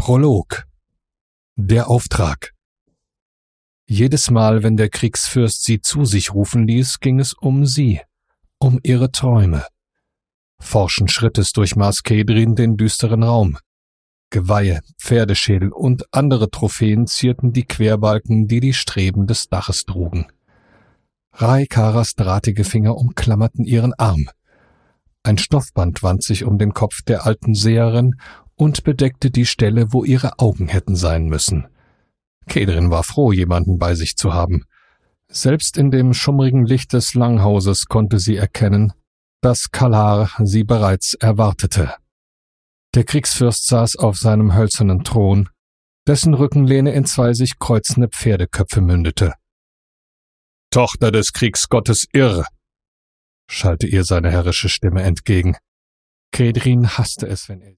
Prolog. Der Auftrag. Jedes Mal, wenn der Kriegsfürst sie zu sich rufen ließ, ging es um sie, um ihre Träume. Forschen Schrittes durchmaß Kedrin den düsteren Raum. Geweihe, Pferdeschädel und andere Trophäen zierten die Querbalken, die die Streben des Daches trugen. Raikaras drahtige Finger umklammerten ihren Arm. Ein Stoffband wand sich um den Kopf der alten Seherin und bedeckte die Stelle, wo ihre Augen hätten sein müssen. Kedrin war froh, jemanden bei sich zu haben. Selbst in dem schummrigen Licht des Langhauses konnte sie erkennen, dass Kalar sie bereits erwartete. Der Kriegsfürst saß auf seinem hölzernen Thron, dessen Rückenlehne in zwei sich kreuzende Pferdeköpfe mündete. »Tochter des Kriegsgottes Irr«, schallte ihr seine herrische Stimme entgegen. Kedrin hasste es, wenn er